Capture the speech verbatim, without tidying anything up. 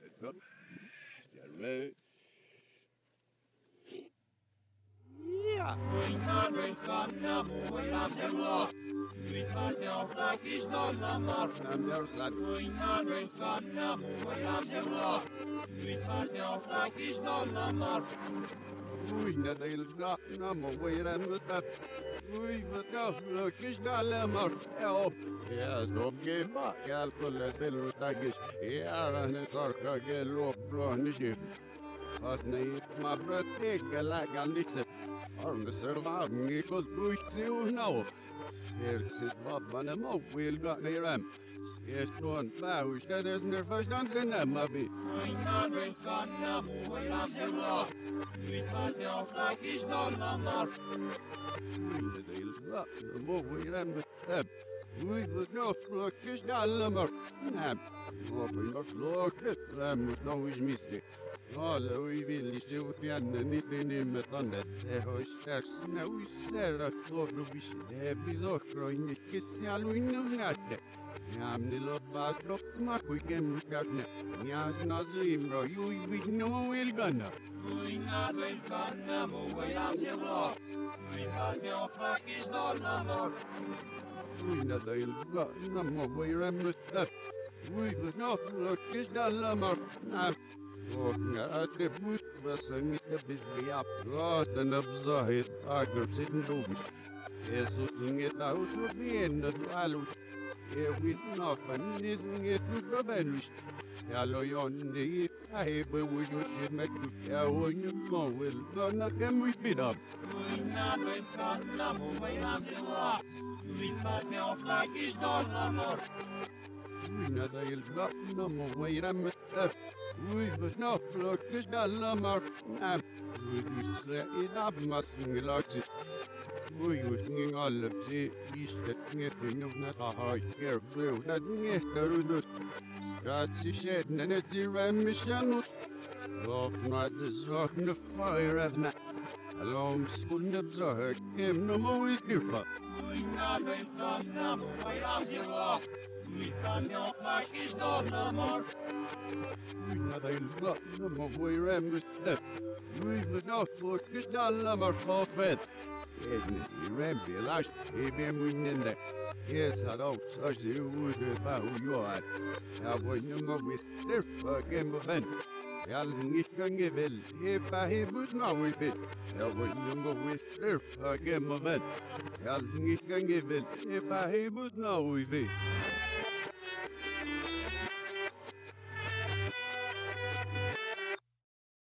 Sette. Stjerve. Ja. Nam der sat. Ui, na del ga na mo we ran with that. Ui, wat nou, look is galemar. Help. Ja, stop ge ba. Gal kulles bil utagis. Ja, ran sarka ge lop blonish. Fast nei ma bröt la gandixet. Arme servan i kol tuiksi uhnau. Erksit vapana mo will ga nei ram. Jest tuon pähys kädes ner fastan sen nämä vi. Mo we ram bet. We would not look is galemar. Nam. Open the floor. Ram no is misty. Alla ui villisti utjänne nitin nimmetanne. Teho stärks näu serrat luoruvis. Teepi sohkroin ikkis ja luinnu nätte. Jamni loppas lokma kui kemmukatne. Jas naslimro jui vihnu ilganna. Uina velkanna muu ei lapse vlog. Uifatne oflakis dollamor. Uina teilga nammo voi rämmöstä. Uivat notlokis dallamor. Näm. Åkna att det bustvassa mitt besgap. Gatan abzahit agrab sitten dogish. Jesus inget aus och benet alut. Jag vet nafan nisinget utbabanish. Jag lojon det jag bewujus med jag hon mowel gonna come with it up. Uina velkanna muu ei lapse vlog. Uifatne oflakis dollamor. Uina teilga nammo voi rämmöstä. Uivat notlokis dallamor. Näm. Uidusle i dabmassingelaksis. Uiusngin allapsi istet ngetinuvna tahai kerbleudat ngehtarudus. Skatsi shetnenet i rämmisjanus. Lofnatis vakna fairavna. Alom skundabzahak emno mois kirpa. Uina velkanna muu ei lapse vlog. Uifatne oflakis dollamor. Uina teilga nammo voi rämmöstä. Uivat notlokis dallamor forfeit. Egnet i rämpi last ebe munnende. Yes, had out such the wood about who you are. I was no more with their fucking event. Allen nicht gevel, eba hebus now with it. I was no more with their fucking event. Allen nicht gevel, eba hebus now with it.